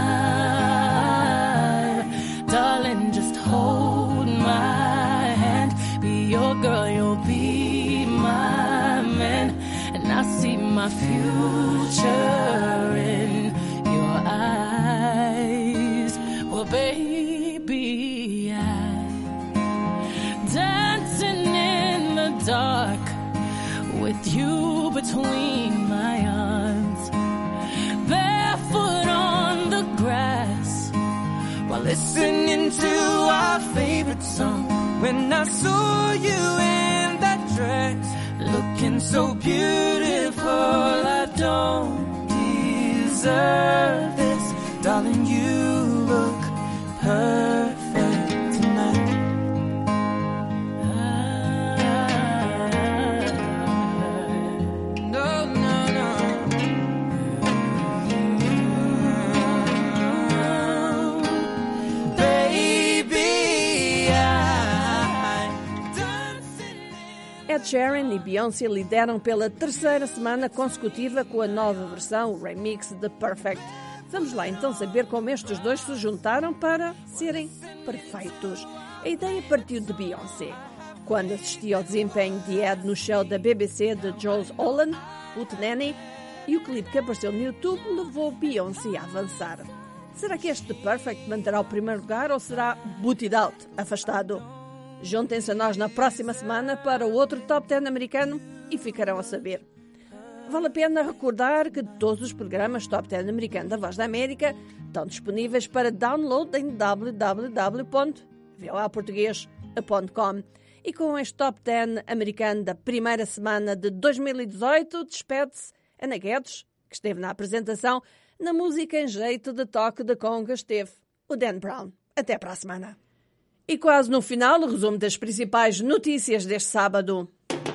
time. Darling, just hold my hand. Be your girl, you'll be my man. And I see my future in your eyes. Well, baby, I'm dancing in the dark with you between my arms, barefoot on the grass, while listening to our favorite song. When I saw you in that dress, looking so beautiful, I don't deserve this. Darling, you look perfect tonight. Ed Sheeran e Beyoncé lideram pela terceira semana consecutiva com a nova versão, o remix de Perfect. Vamos lá então saber como estes dois se juntaram para serem perfeitos. A ideia partiu de Beyoncé, quando assistia ao desempenho de Ed no show da BBC de Jools Holland, Hootenanny, e o clipe que apareceu no YouTube levou Beyoncé a avançar. Será que este Perfect manterá o primeiro lugar ou será Boot It Out, afastado? Juntem-se a nós na próxima semana para o outro Top 10 americano e ficarão a saber. Vale a pena recordar que todos os programas Top 10 americano da Voz da América estão disponíveis para download em www.voaportugues.com. E com este Top 10 americano da primeira semana de 2018, despede-se Ana Guedes, que esteve na apresentação. Na música em jeito de toque de conga esteve o Dan Brown. Até para a semana. E quase no final, o resumo das principais notícias deste sábado.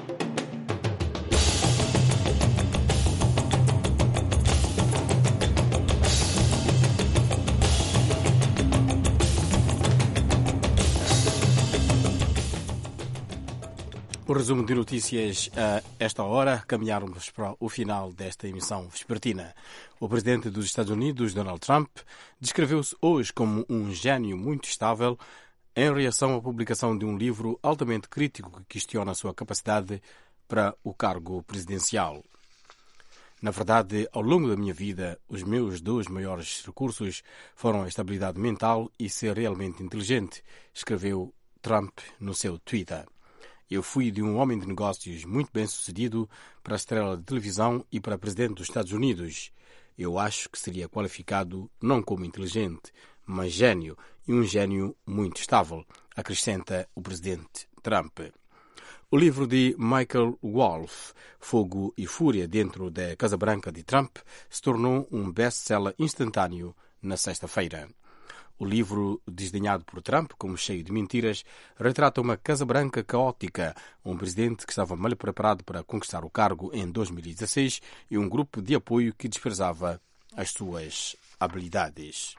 O resumo de notícias a esta hora. Caminharmos para o final desta emissão vespertina. O presidente dos Estados Unidos, Donald Trump, descreveu-se hoje como um gênio muito estável em reação à publicação de um livro altamente crítico que questiona a sua capacidade para o cargo presidencial. Na verdade, ao longo da minha vida, os meus dois maiores recursos foram a estabilidade mental e ser realmente inteligente, escreveu Trump no seu Twitter. Eu fui de um homem de negócios muito bem-sucedido para estrela de televisão e para presidente dos Estados Unidos. Eu acho que seria qualificado não como inteligente, mas gênio, e um gênio muito estável, acrescenta o presidente Trump. O livro de Michael Wolff, Fogo e Fúria dentro da Casa Branca de Trump, se tornou um best-seller instantâneo na sexta-feira. O livro, desdenhado por Trump como cheio de mentiras, retrata uma Casa Branca caótica, um presidente que estava mal preparado para conquistar o cargo em 2016 e um grupo de apoio que desprezava as suas habilidades.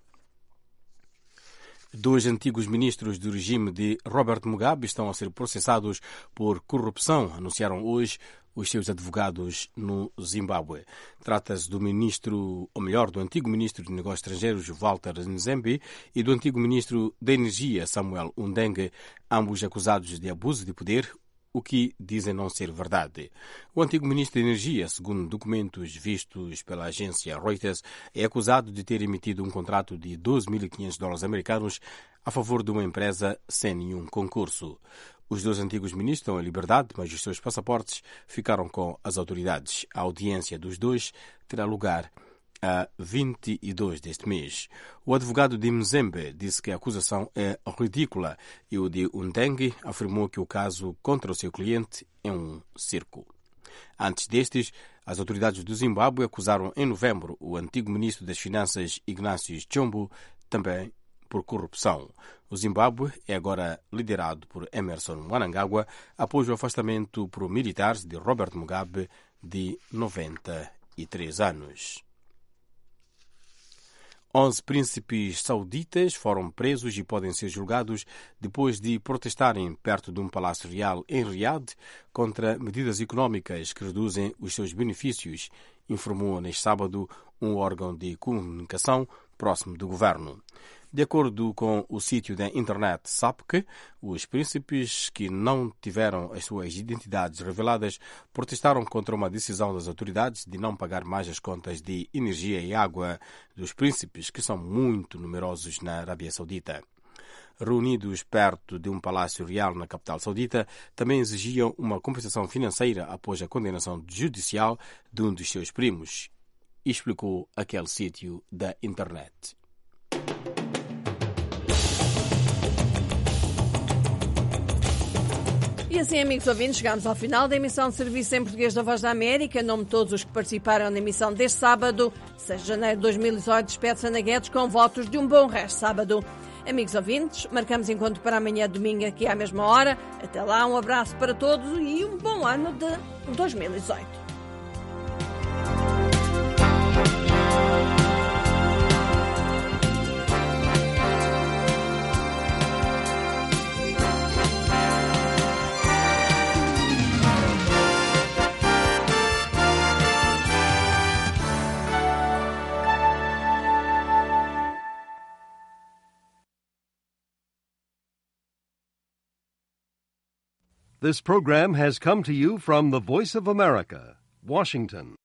Dois antigos ministros do regime de Robert Mugabe estão a ser processados por corrupção, anunciaram hoje os seus advogados no Zimbábue. Trata-se do do antigo ministro de Negócios Estrangeiros, Walter Nzembe, e do antigo ministro da Energia, Samuel Undeng, ambos acusados de abuso de poder, o que dizem não ser verdade. O antigo ministro da Energia, segundo documentos vistos pela agência Reuters, é acusado de ter emitido um contrato de $12.500 americanos a favor de uma empresa sem nenhum concurso. Os dois antigos ministros estão em liberdade, mas os seus passaportes ficaram com as autoridades. A audiência dos dois terá lugar a 22 deste mês. O advogado de Mzembe disse que a acusação é ridícula e o de Undeng afirmou que o caso contra o seu cliente é um circo. Antes destes, as autoridades do Zimbábue acusaram em novembro o antigo ministro das Finanças, Ignatius Chombo, também por corrupção. O Zimbábue é agora liderado por Emmerson Mnangagwa após o afastamento por militares de Robert Mugabe, de 93 anos. 11 príncipes sauditas foram presos e podem ser julgados depois de protestarem perto de um palácio real em Riad contra medidas económicas que reduzem os seus benefícios, informou neste sábado um órgão de comunicação próximo do governo. De acordo com o sítio da internet SAPC, os príncipes que não tiveram as suas identidades reveladas protestaram contra uma decisão das autoridades de não pagar mais as contas de energia e água dos príncipes, que são muito numerosos na Arábia Saudita. Reunidos perto de um palácio real na capital saudita, também exigiam uma compensação financeira após a condenação judicial de um dos seus primos, explicou aquele sítio da internet. E assim, amigos ouvintes, chegamos ao final da emissão de serviço em português da Voz da América. Em nome de todos os que participaram na emissão deste sábado, 6 de janeiro de 2018, despede-se Ana Guedes com votos de um bom resto de sábado. Amigos ouvintes, marcamos encontro para amanhã, domingo, aqui à mesma hora. Até lá, um abraço para todos e um bom ano de 2018. This program has come to you from the Voice of America, Washington.